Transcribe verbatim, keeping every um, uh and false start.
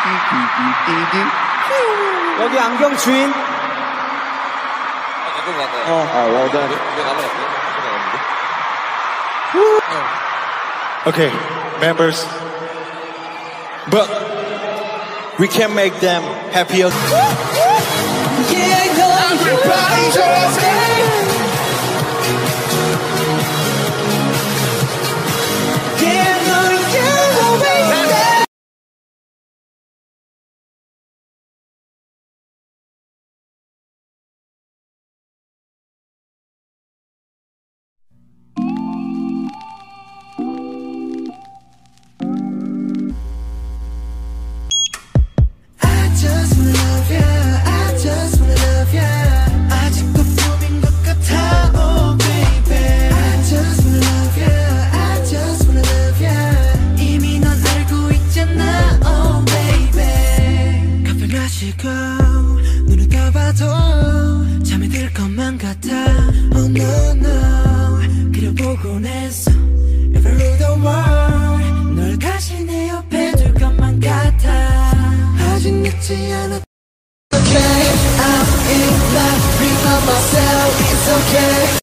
여기 안경 주인. 어, 아, well done. Okay, members. But we can make them happier. Yeah, I know everybody just 눈을 떠봐도 잠이 들 것만 같아. Oh no no 그려보곤 했어. If I rule the world 널 다시 내 옆에 둘 것만 같아. 아직 늦지 않아. Okay, I'm in love with myself. It's okay.